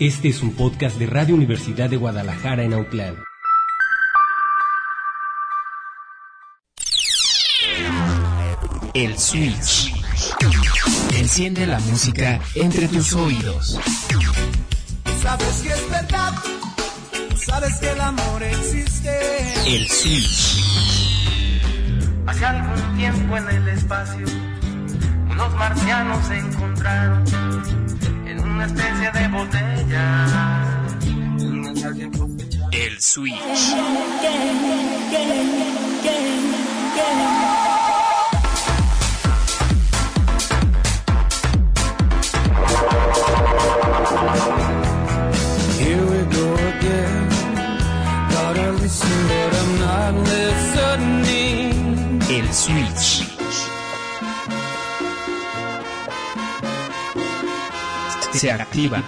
Este es un podcast de Radio Universidad de Guadalajara en Autlán. El Switch. Enciende la música entre tus oídos. Sabes que es verdad, sabes que el amor existe. El Switch. Hace algún tiempo en el espacio, unos marcianos se encontraron en una especie de botella. El Switch. Here we go again. Gotta listen, but I'm not listening. El Switch. Se activa.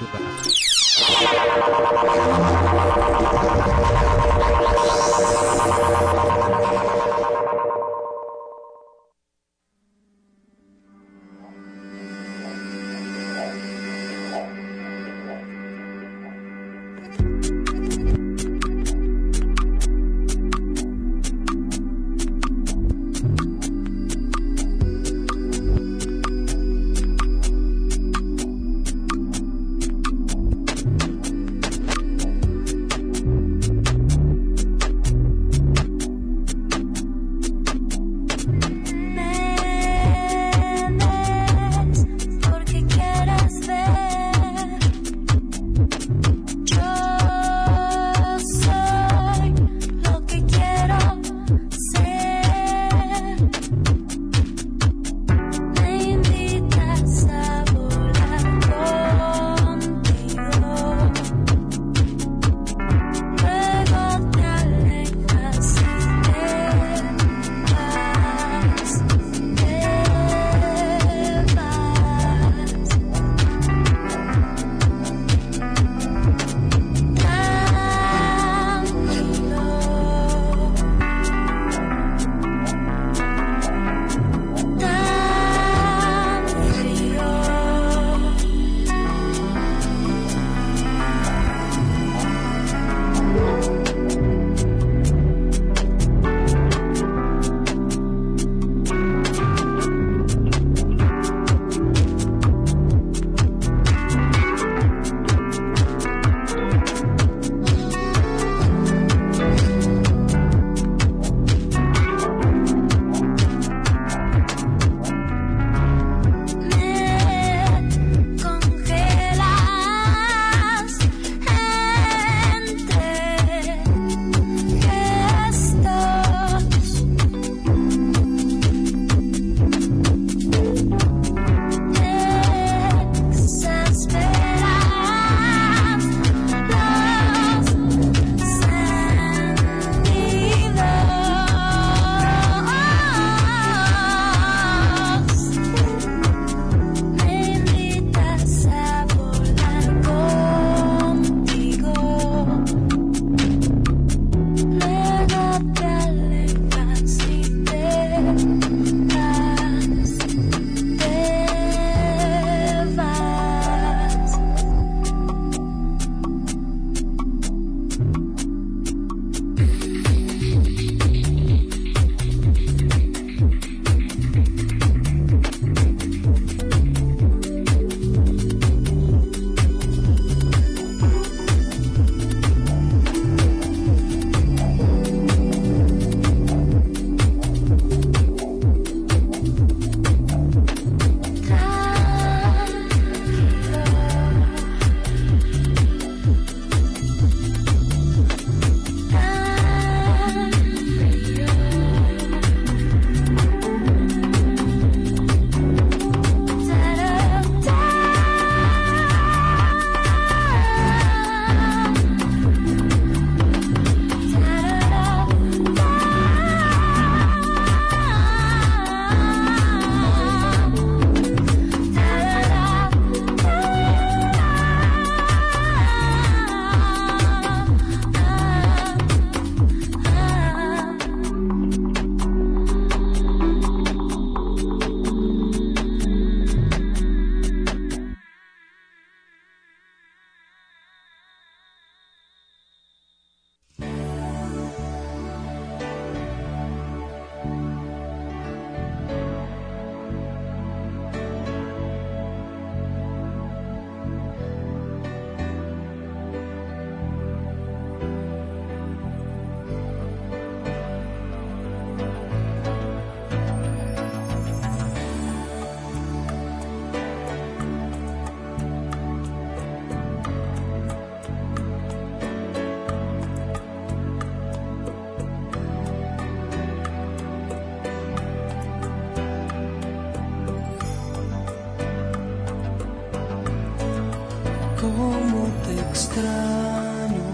cómo te extraño,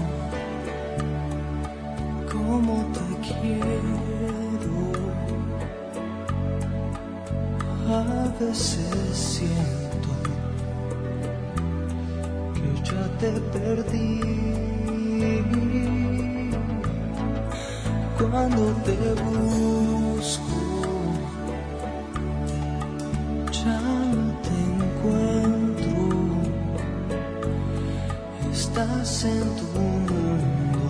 cómo te quiero. A veces siento que ya te perdí. Cuando te busco, ya no te encuentro. Estás en tu mundo,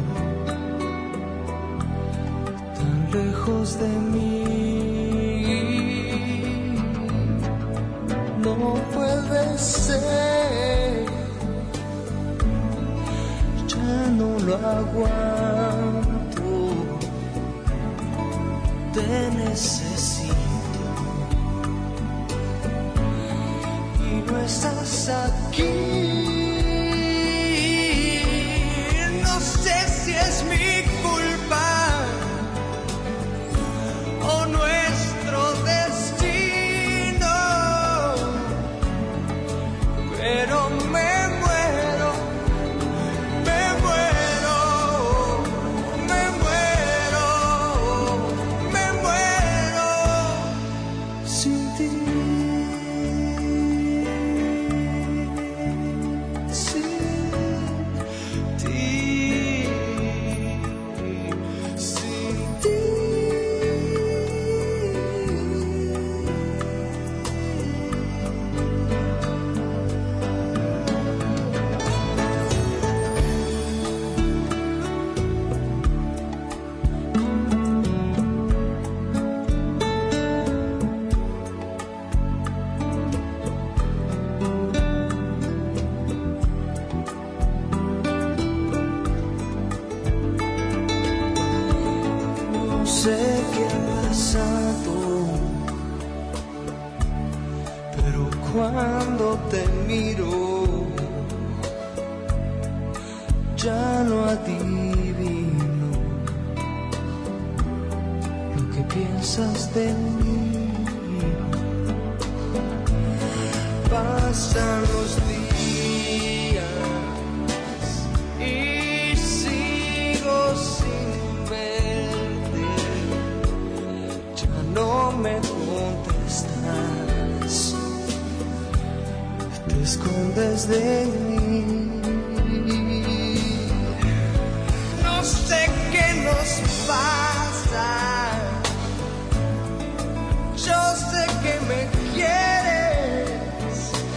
tan lejos de mí. No puede ser, ya no lo aguanto. Te necesito y no estás aquí. No sé si es mi culpa o nuestro destino, pero me muero, me muero, me muero, me muero sin ti, sin ti, sin ti. No sé qué ha pasado, pero cuando te miro ya no adivino lo que piensas de mí. Pasan los días y sigo sin verte. Ya no me contestas, te escondes de mí. No sé qué nos pasa, yo sé que me quieres,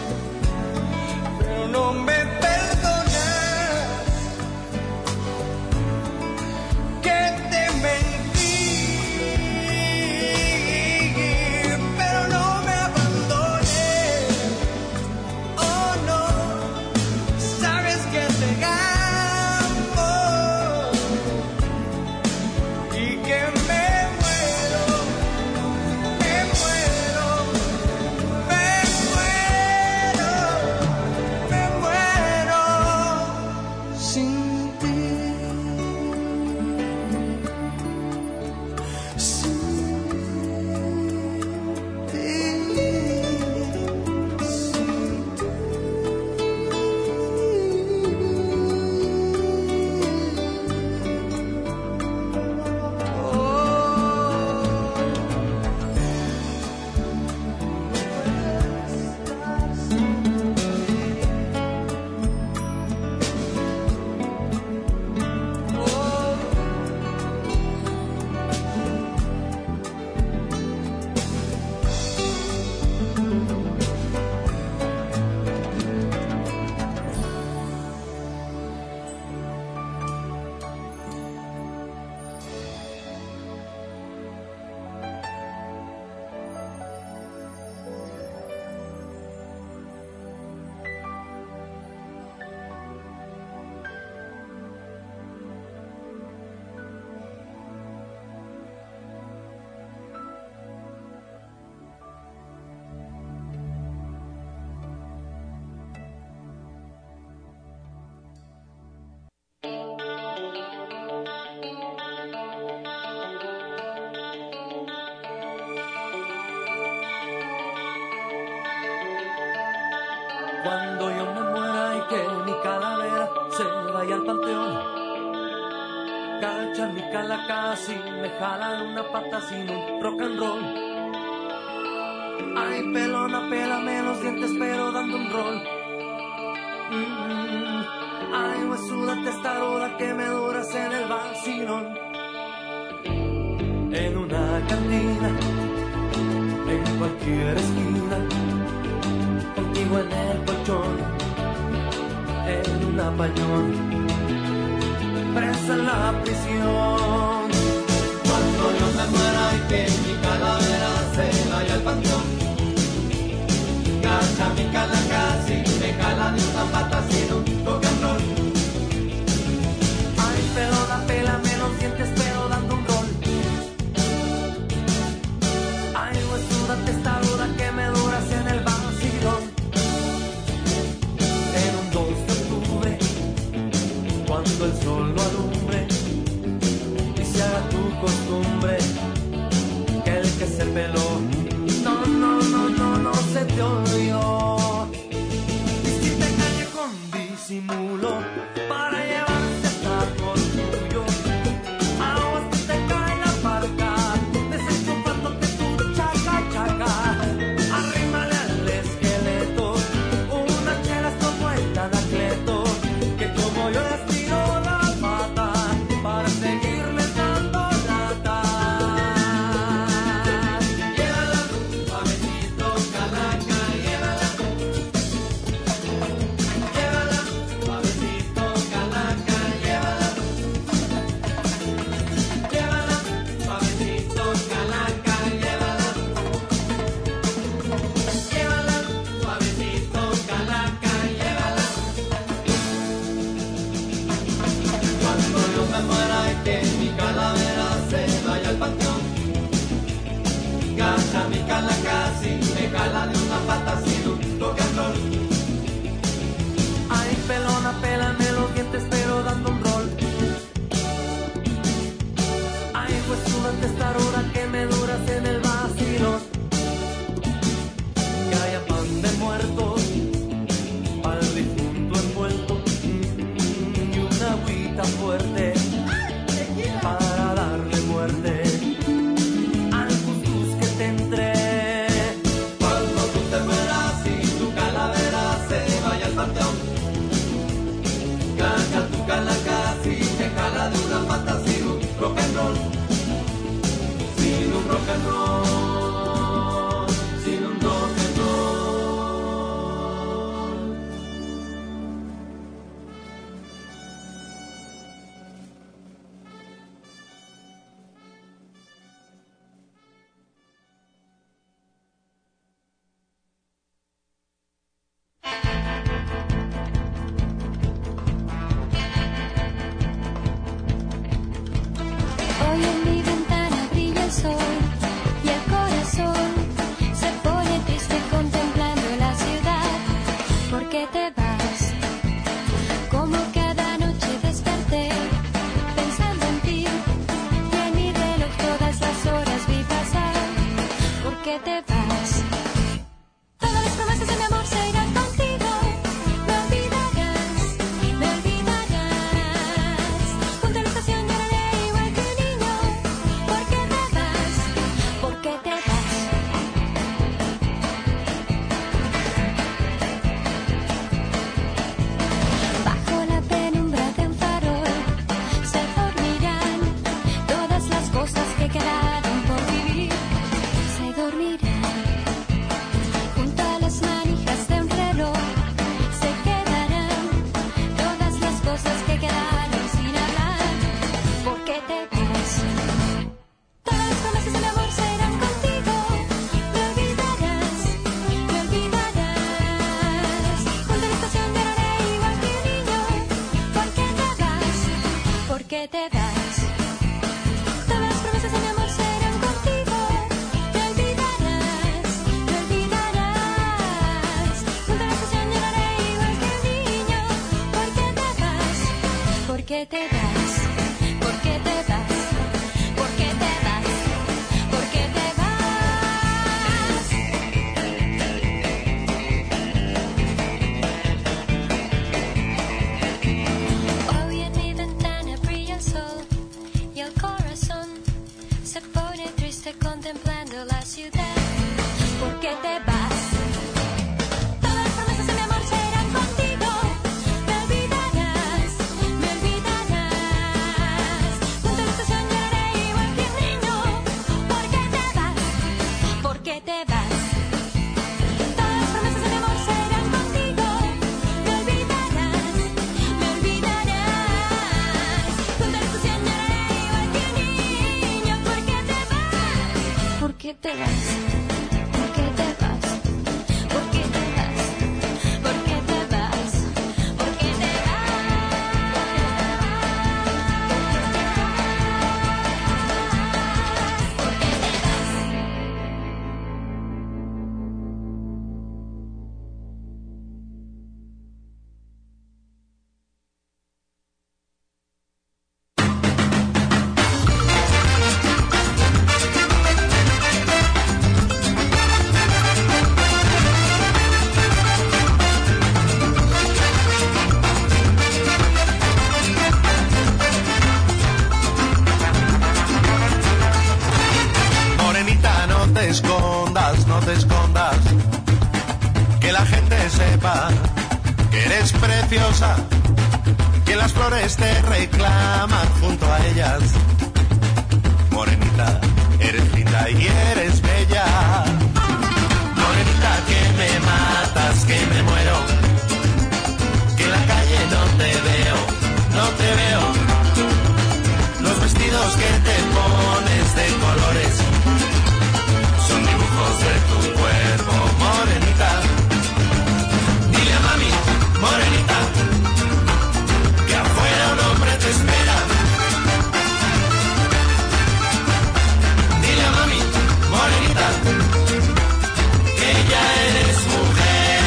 pero no me perdonas, que te mentí, pero no me abandones. Oh no, sabes que te amo y que me muero, me muero, me muero, me muero sin ti, sin ti, sin ti. Cuando yo me muera y que mi calavera se vaya al panteón. Cacha mi cala casi me jala de una pata sin un rock and roll. Ay, pelona, pélame los dientes pero dando un rol. Ay, huesuda testaruda que me duras en el vacilón. En una cantina, en cualquier esquina, contigo en el colchón, en un apañón, presa en la prisión. Cuando yo me muera y que mi calavera se vaya al panteón, cacha mi cala casi me jala de una pata sin un rock and roll. Ay, pelona, pélame los dientes pero dando un rol. Ay, huesuda testaruda que me duras en el vacilón. En un 2 de octubre, cuando el sol lo alumbre y se haga tu costumbre, que el que se peló no se te olvidó. Y si te engañé con disimulo para llevarte hasta tu orgullo, aguas que te cae la parca, desenchufándote tu chaca chaca. Arrímale al esqueleto unas chelas como el Anacleto, que como yo les tiro la pata para seguirles dando lata. Llévala suavecito, calaca, llévala. Llévala suavecito, calaca, llévala. Llévala suavecito, calaca, llévala. Llévala suavecito, calaca, llévala. Cuando yo me muera y que mi calavera se vaya al panteón, cacha mi cala casi me jala de una pata sin un rock and roll. Ay, pelona, pélame los dientes pero dando un rol. Ay, huesuda testaruda que me duras en el vacilón. Que haya pan de muertos al difunto envuelto y una agüita fuerte para darle muerte al cuscús que te entré. Cuando tú te mueras y tu calavera se vaya al panteón, cacha tu cala casi te jala de una pata sin un rock and roll. Sin un rock and roll, sin un rock and roll. Hoy en mi ventana brilla el sol y el corazón se pone triste contemplando la ciudad. ¿Por qué te vas? Como cada noche desperté pensando en ti y en mi reloj todas las horas vi pasar. ¿Por qué te vas? Todas las promesas de mi amor se irán contigo. Me olvidarás, me olvidarás. Junto a la estación lloraré igual que un niño. ¿Por qué te vas? ¿Por qué te vas? Bajo la penumbra de un farol se dormirán todas las cosas que quedaron por vivir. Se dormirán junto a las manijas de un reloj. Se quedarán todas las cosas que quedaron sin hablar. ¿Por qué te vas? Todas las promesas de mi amor se irán contigo. Me olvidarás, me olvidarás. Junto a la estación lloraré igual que un niño. ¿Por qué te vas? ¿Por qué te vas? Todas las promesas de mi amor se irán contigo. Me olvidarás, me olvidarás. Junto a la estación lloraré igual que un niño. ¿Por qué te vas? ¿Por qué te vas? ¿Por qué te vas? ¿Por qué te vas? ¿Por qué te vas? te vas? ¿Por qué te vas? ¿Por qué te vas? ¿Por qué te vas? ¿Por qué te Morenita, no te escondas, no te escondas, que la gente sepa que eres preciosa, que las flores te reclaman junto a ellas. Morenita, eres linda y eres bella. Morenita, que me matas, que me muero, que en la calle no te veo, no te veo. Los vestidos que te pones de colores son dibujos de tu cuerpo, morenita. Dile a mami, morenita, que afuera un hombre te espera. Dile a mami, morenita, que ya eres mujer.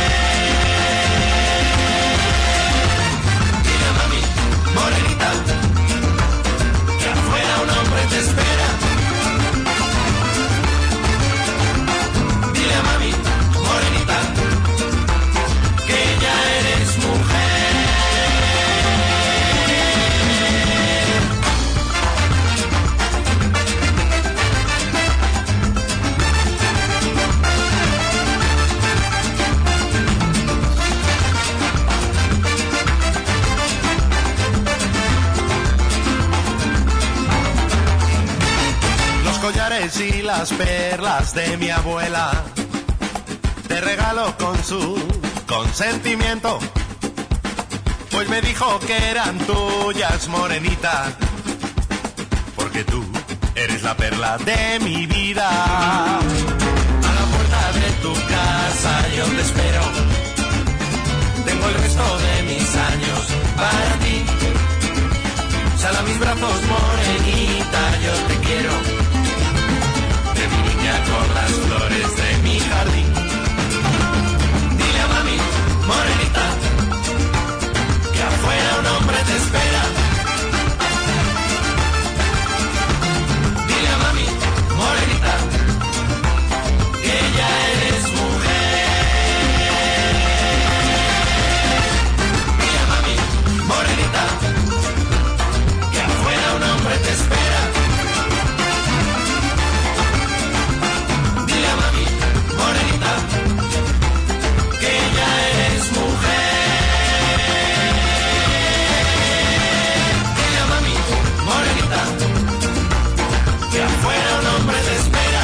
Dile a mami, morenita, que afuera un hombre te espera. Dile a mami, morenita, que ya eres mujer. Los collares y las perlas de mi abuela te regalo con su consentimiento, pues me dijo que eran tuyas, morenita, porque tú eres la perla de mi vida. A la puerta de tu casa yo te espero, tengo el resto de mis años para ti. Sal a mis brazos, morenita, yo te quiero, de mi niña con las flores de mi jardín. Dile a mami, morenita, que afuera un hombre te espera. Dile a mami, morenita, que ya eres mujer. Dile a mami, morenita, que afuera un hombre te espera. Dile a mami, morenita, que ya eres mujer. Dile a mami, morenita, que afuera un hombre te espera.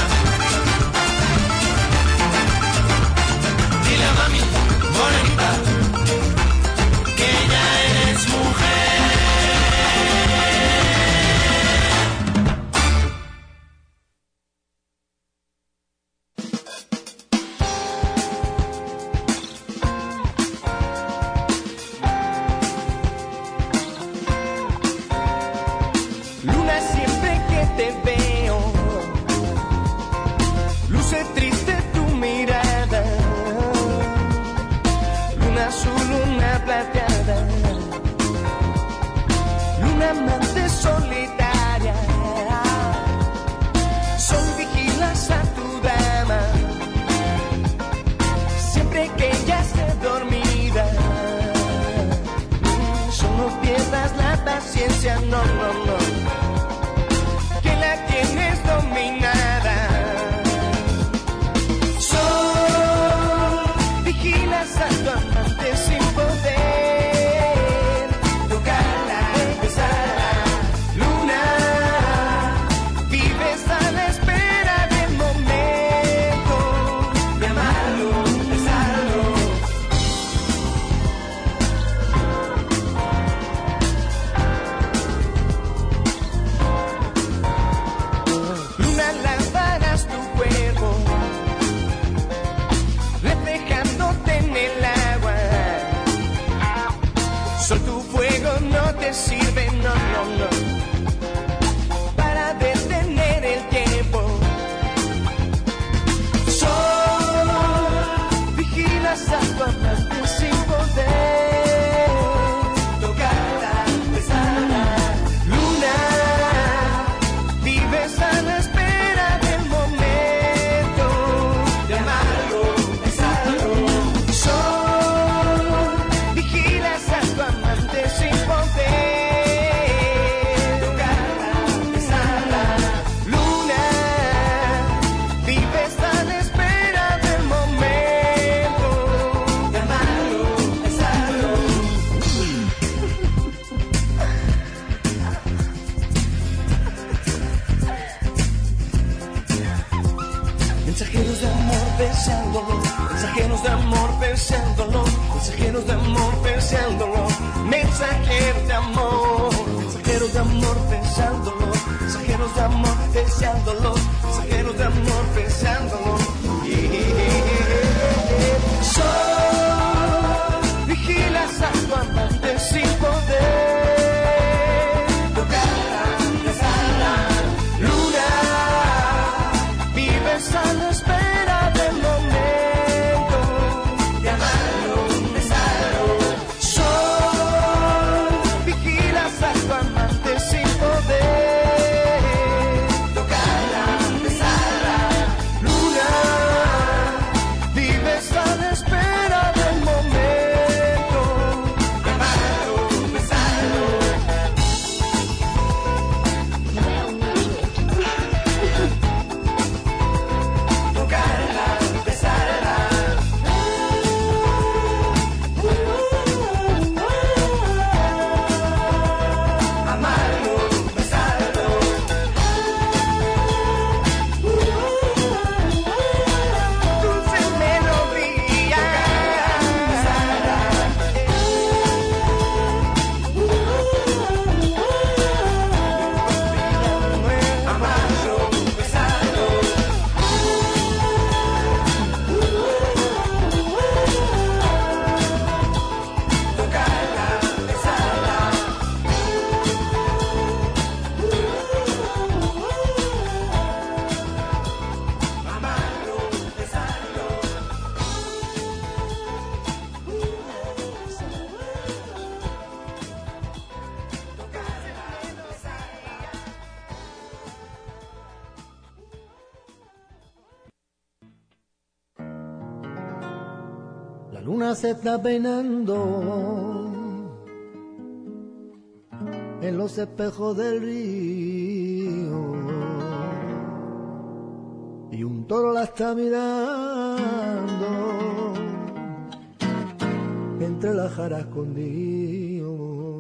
Dile a mami, morenita, que ya eres mujer. Luna, siempre que te veo, luce triste tu mirada. Luna azul, luna plateada, luna amante solitaria. Sol, vigilas a tu dama, siempre que ella esté dormida. Solo pierdas la paciencia, no, no, no, que la tienes dominada. Sol, vigilas a tu amante sin poder tocarla, besarla. Luna, vives a la espera del momento de amarlo, besarlo. te sirve, no, no, no, para detener el tiempo. Sol, vigilas a tu amante sin poder tocarla, besarla. Luna, vives a la espera del momento de amarlo, besarlo. Sol, vigilas a tu amante sin poder tocarla, besarla. Luna, vives a la espera del momento de amarlo, besarlo. Mensajeros de amor deseándolo, mensajeros de amor deseándolo, mensajeros de amor deseándolo, mensajeros de amor, mensajeros de amor deseándolo, mensajeros de amor deseándolo, mensajeros de amor deseándolo. Sol, vigilas a tu amante sin poder tocarla, besarla. Luna, vives a la espera del momento de amarlo, besarlo. Sol, vigilas a tu amante sin poder tocarla, besarla. Luna, vives a la espera del momento de amarlo, besarlo. Tocarla, besarla. Amarlo, besarlo. Dulce melodía. Besarla. Amarlo, besarlo. Tocarla, besarla. Amarlo, besarlo. La luna se está peinando en los espejos del río y un toro la está mirando entre las jaras escondido.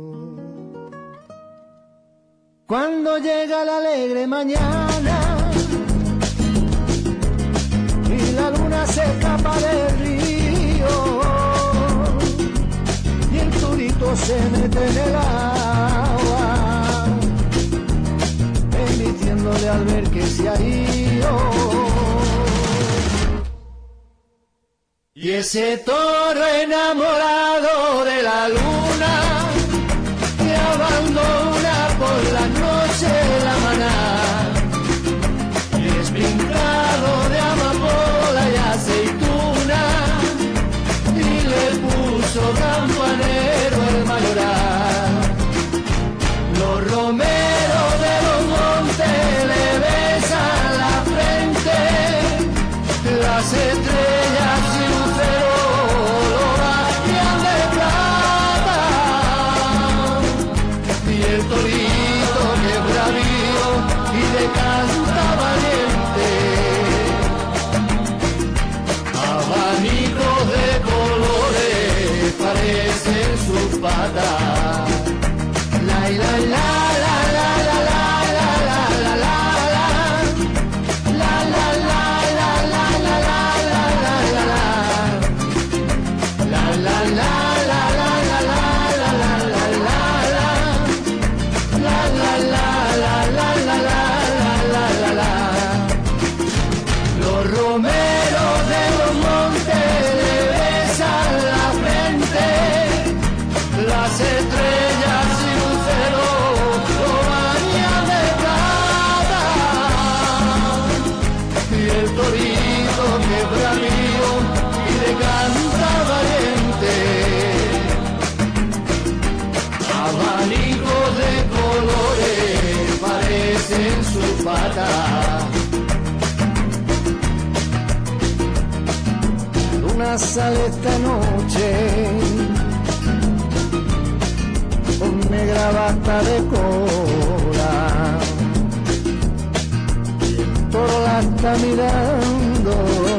Cuando llega la alegre mañana y la luna se escapa del río y el turito se mete en el agua, emitiéndole al ver que se ha ido. Y ese toro enamorado de la luna que abandona por la noche la maná, despintado de amapola y aceituna, y le puso campanero el mayoral. Los romeros de los montes le besan la frente, las estrellas y luceros lo bañan de plata, y el torito que es bravío y de canta valiente, abanicos de colores parecen sus patas. La la la la la la la la la la la la la la la la la la la la Los romeros de los montes le besan la frente, las luna sale esta noche con negra bata de cola, y el toro la está mirando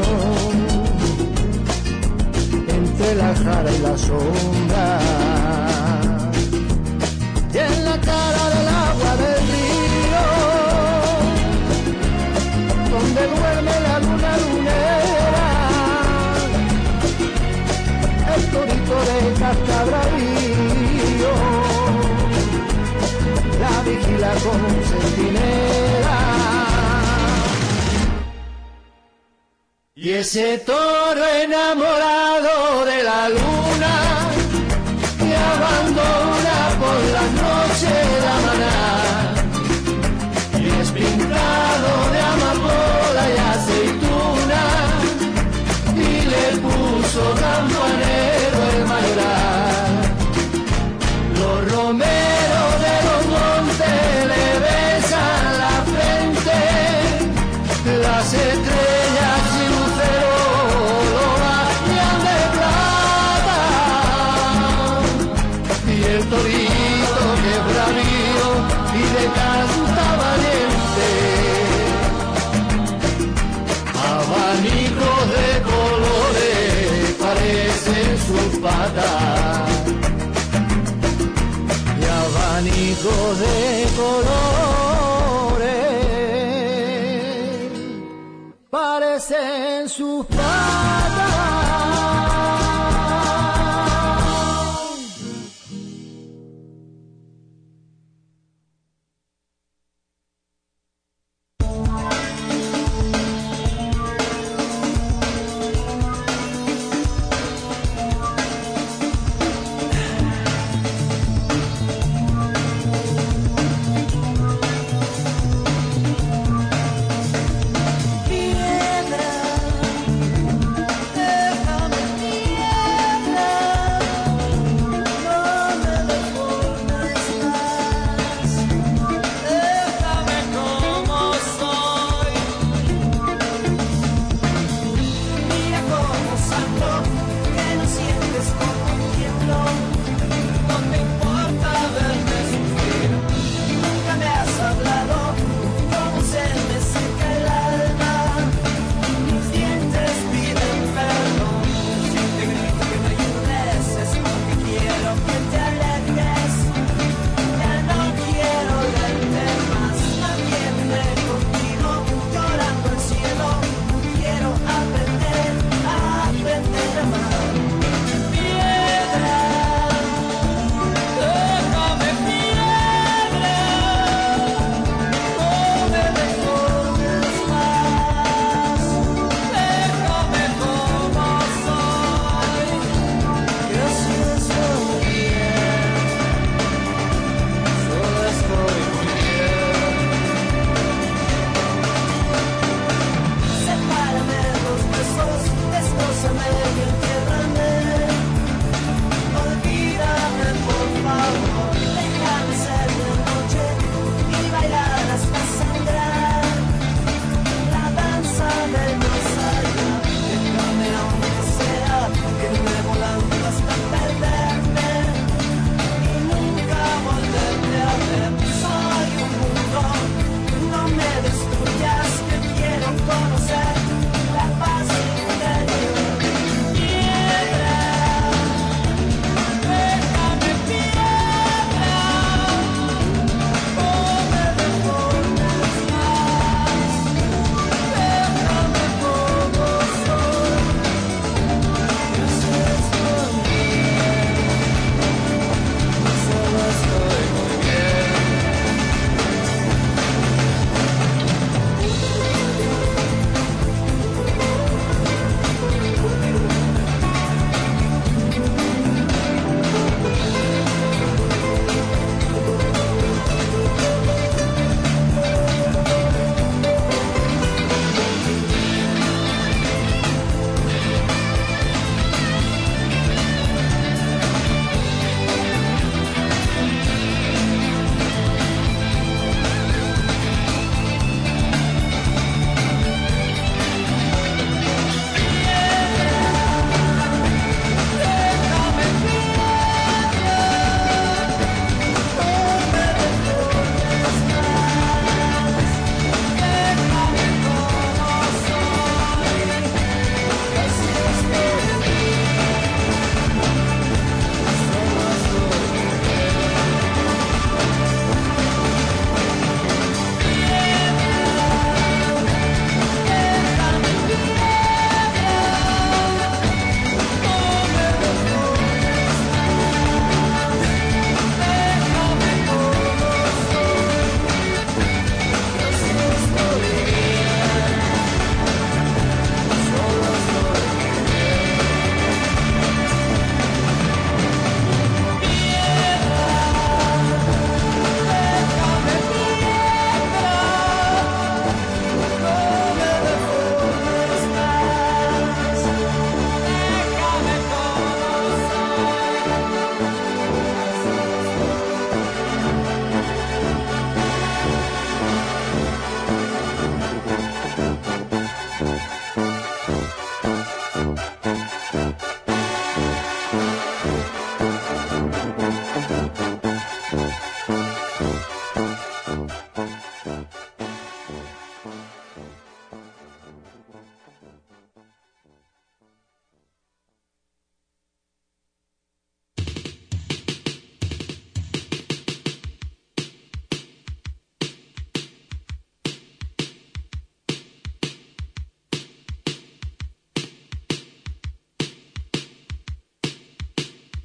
entre la jara y la sombra, y en la cara del agua del río donde duerme la luna lunera, el torito de cascabravío la vigila con un centinela. Y ese toro enamorado de la luna que abandona por las noches la maná, y es pintado de amapola y aceituna, y le puso campanero el mayoral. Los romeros de los montes le besan la frente, las estrellas y luceros lo bañan de plata, y el torito que es bravío y de canta valiente, abanicos de colores parecen sus patas, y abanicos de colores parecen sus patas.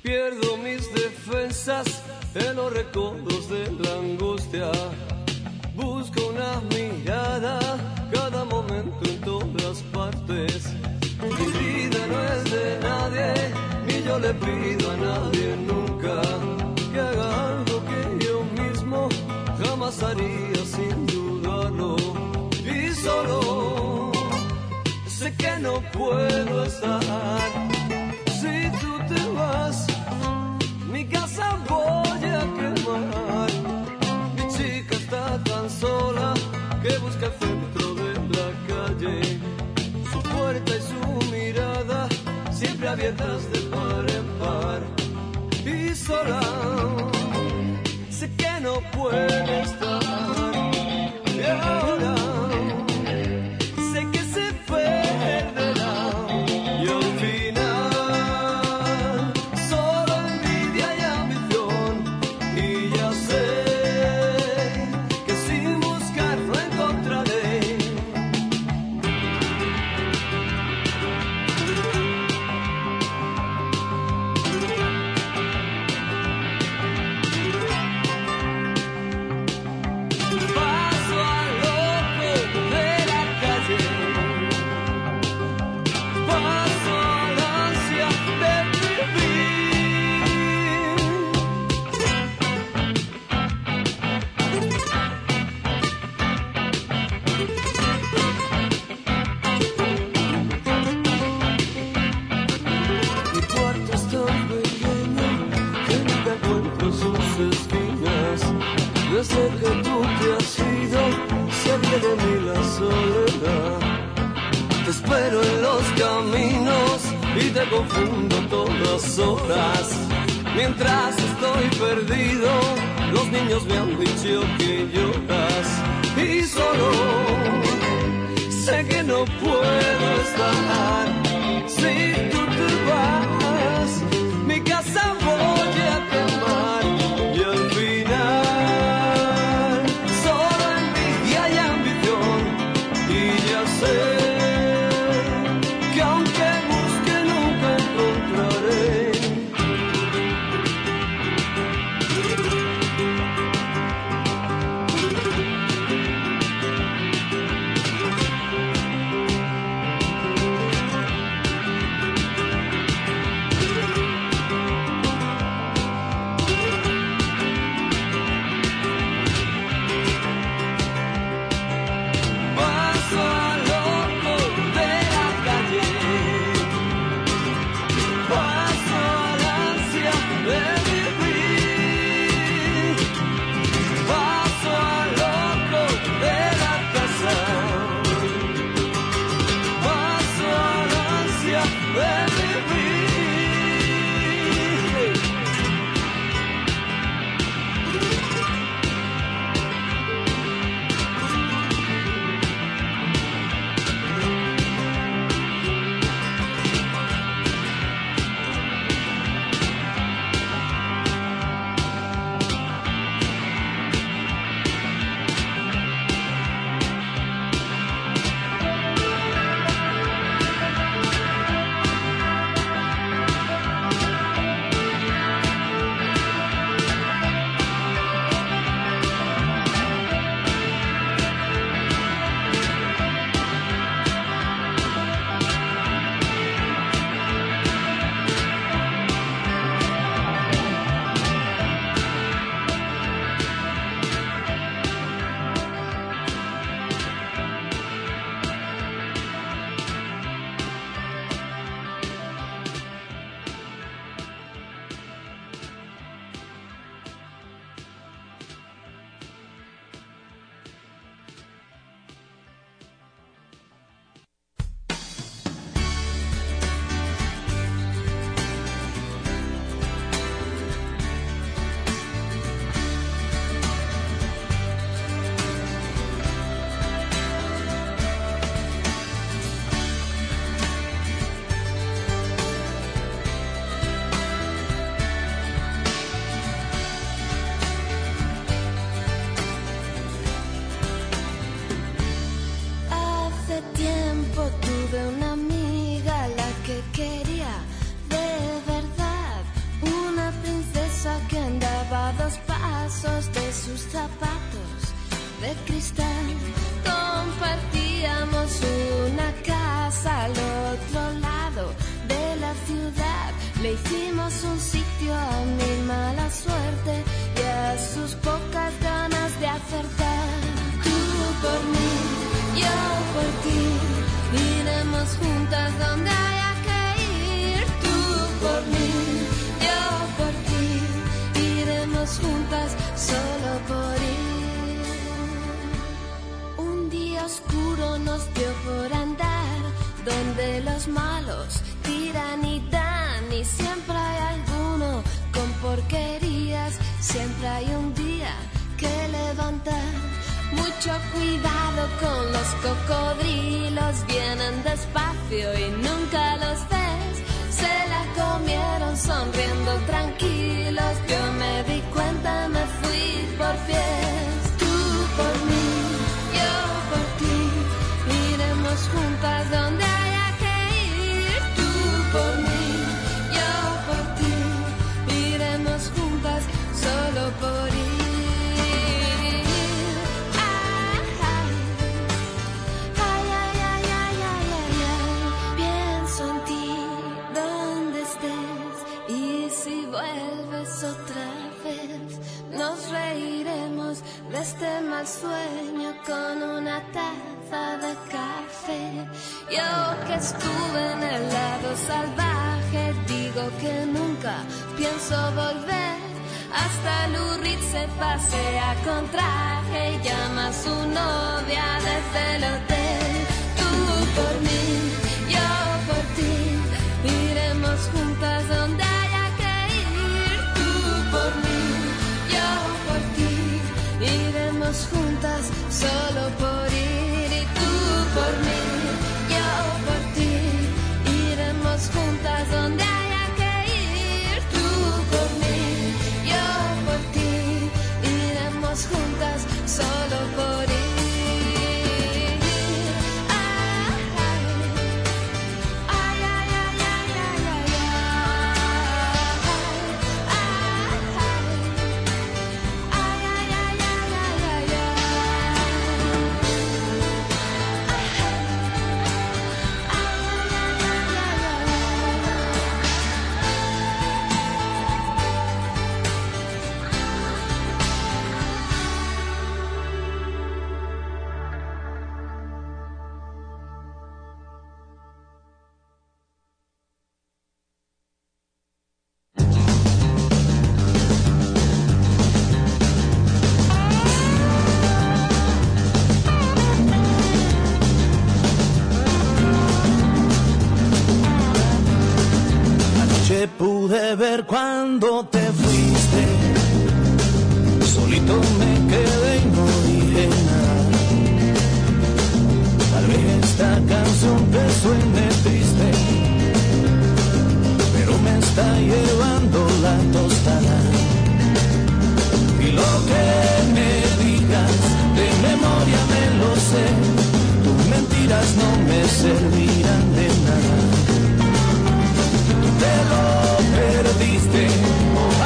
Pierdo mis defensas en los recodos de la angustia. Busco una mirada cada momento en todas partes. Mi vida no es de nadie, ni yo le pido a nadie nunca que haga algo que yo mismo jamás haría sin dudarlo. Y solo sé que no puedo estar si tú te vas. Mi casa voy a quemar. Mi chica está tan sola que busca el centro de la calle. Su puerta y su mirada siempre abiertas de par en par. Y sola sé que no puede estar. Y ahora sé que se perderá. Y al final solo envidia y ambición. Y ya sé que sin buscar lo encontraré. Paso al loco de la calle. Paso a la ansia de vivir. Mi cuarto es tan pequeño que nunca encuentro sus esquinas. Desde que tú te has ido, se viene de mí la soledad. Te espero en los caminos y te confundo todas horas. Mientras estoy perdido, los niños me han dicho que lloras. Y solo sé que no puedo estar si tú te vas. Mi casa voy a quemar. Y al final solo envidia y ambición. Y ya sé que aunque busque nunca encontraré. de cristal. Compartíamos una casa al otro lado de la ciudad. Le hicimos un sitio a mi mala suerte y a sus pocas ganas de acertar. Tú por mí, yo por ti, iremos juntas donde haya que ir. Tú por mí, yo por ti, iremos juntas solo por ir. Un día oscuro nos dio por andar donde los malos tiran y dan, y siempre hay alguno con porquerías, siempre hay un día que levantar. Mucho cuidado con los cocodrilos, vienen despacio y nunca los ves. Se la comieron sonriendo tranquilos, yo me di cuenta, me fui por pies. Tú por mí, yo por ti, iremos juntas donde haya que ir. Tú por mí, yo por ti, iremos juntas solo por ir. Otra vez nos reiremos de este mal sueño con una taza de café. Yo que estuve en el lado salvaje, digo que nunca pienso volver. Hasta Lurrit se pasea con traje y llama a su novia desde el hotel. Tú por mí, yo por ti, iremos juntas donde por mí, yo por ti, iremos juntas solo por ir. Y tú por mí, yo por ti, iremos juntas donde haya que ir. Tú por mí, yo por ti, iremos juntas solo por ir. Pude ver cuando te fuiste, solito me quedé y no dije nada. Tal vez esta canción te suene triste, pero me está llevando la tostada. Y lo que me digas de memoria me lo sé, tus mentiras no me servirán de nada. Te lo perdiste,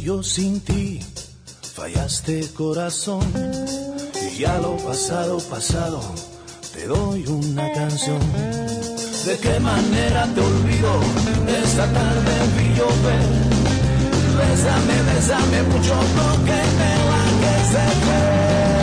yo sin ti, fallaste corazón, y ya lo pasado, pasado, te doy una canción. ¿De qué manera te olvido? Esta tarde vi llover. Bésame, bésame mucho, tóqueme la que se fue.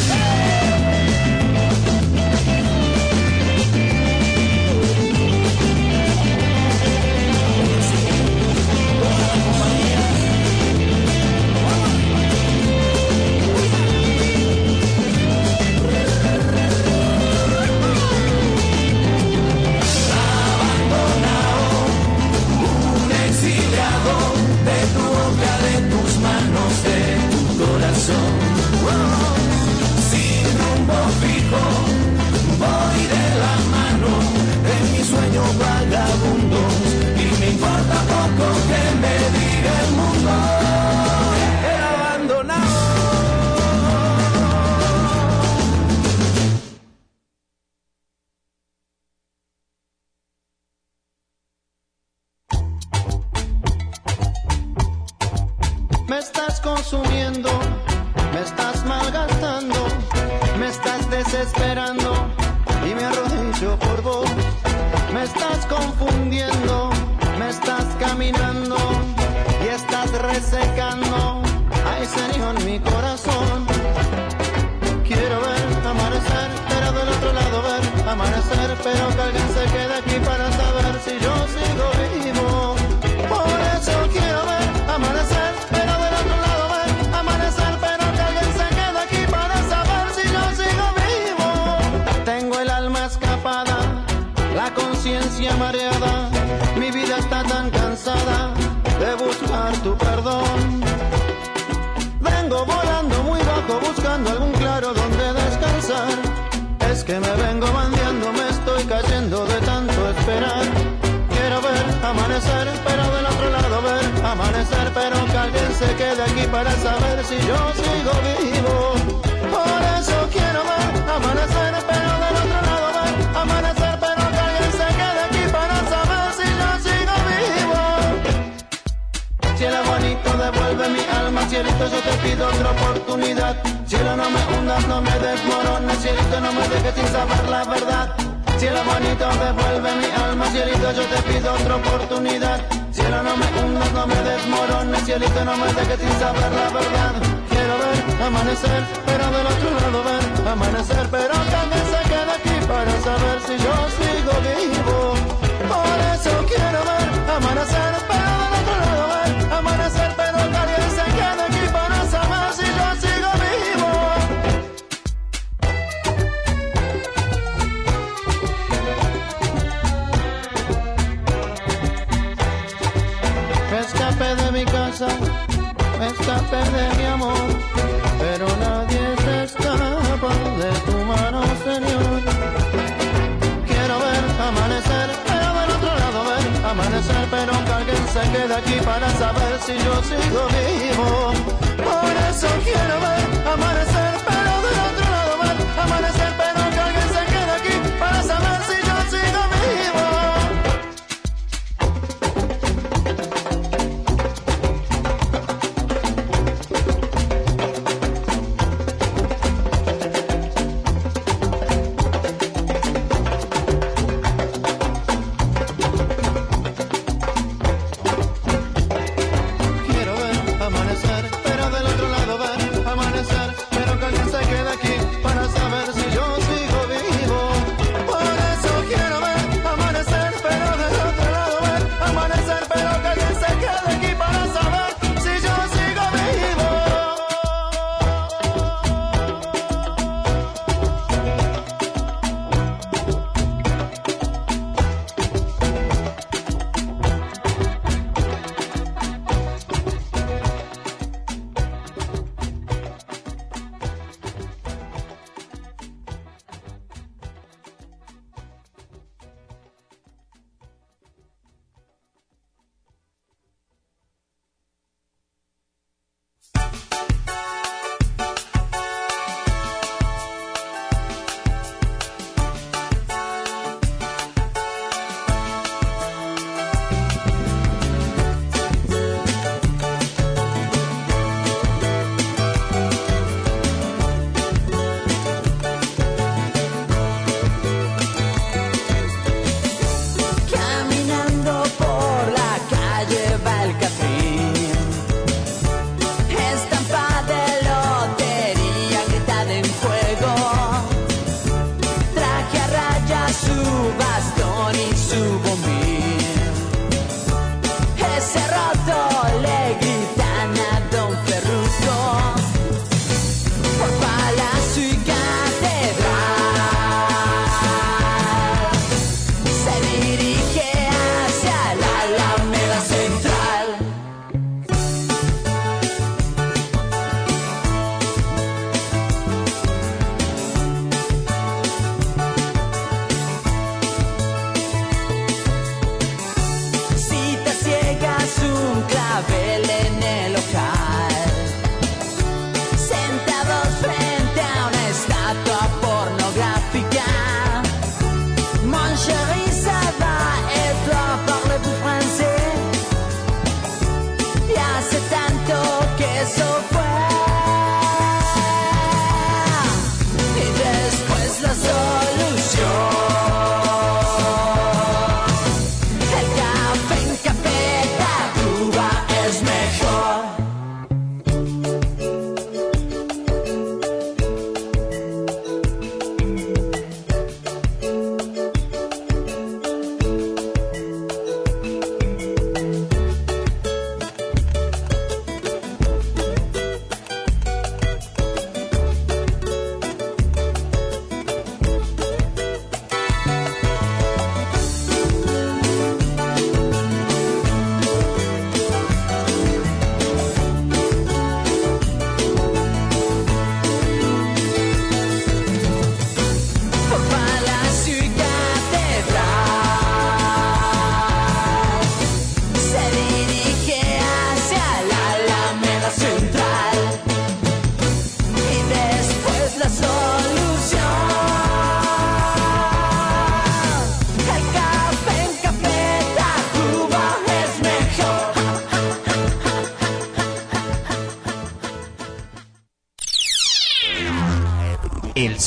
Sin rumbo fijo, voy de la mano en mi sueño vagabundo, y me importa poco que me diga el mundo. He abandonado. Me estás consumiendo, me estás malgastando, me estás desesperando y me arrodillo por vos. Me estás confundiendo, me estás caminando y estás resecando. Ay, Señor, mi corazón. Quiero ver amanecer, pero del otro lado ver amanecer, pero que alguien se quede aquí para saber si yo sigo vivo. Por eso quiero ver amanecer, pero del otro lado ver amanecer, pero que alguien se quede aquí para saber si yo sigo vivo. Tengo el alma escapada, la conciencia mareada, mi vida está tan cansada de buscar tu perdón. Vengo volando muy bajo buscando algún claro donde descansar. Es que me vengo bandeando, me estoy cayendo de tanto esperar. Quiero ver amanecer, pero del otro lado ver amanecer, pero que alguien se quede aquí para saber si yo sigo vivo. Por eso quiero ver amanecer, pero del otro lado ver amanecer, pero que alguien se quede aquí para saber si yo sigo vivo. Cielo bonito, devuelve mi alma, cielito, yo te pido otra oportunidad. Cielo, no me hundas, no me desmorones, cielito, no me dejes sin saber la verdad. Cielo bonito, devuelve mi alma, cielito, yo te pido otra oportunidad. Cielo, no me hundas, no me desmorones, cielito, no me dejes sin saber la verdad. Quiero ver amanecer, pero del otro lado ver amanecer, pero que alguien se quede aquí para saber si yo sigo vivo. Por eso quiero ver amanecer, pero del otro lado ver amanecer, pero que alguien se quede aquí para saber si yo sigo vivo. Me escapé de mi casa, me escapé de mi amor, pero nadie se escapa de tu mano, Señor. Quiero ver amanecer, pero del otro lado ver amanecer, pero que alguien se quede aquí para saber si yo sigo vivo. Por eso quiero ver amanecer, pero del otro lado ver amanecer, pero que alguien se quede aquí para saber si yo sigo vivo. Quiero ver amanecer, pero del otro lado ver amanecer, pero que alguien se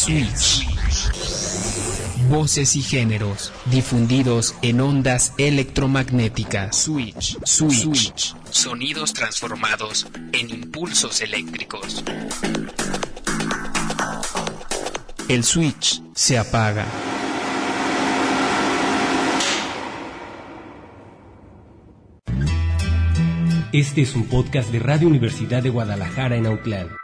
switch. Voces y géneros difundidos en ondas electromagnéticas. Switch. Sonidos transformados en impulsos eléctricos. El switch se apaga. Este es un podcast de Radio Universidad de Guadalajara en Autlán.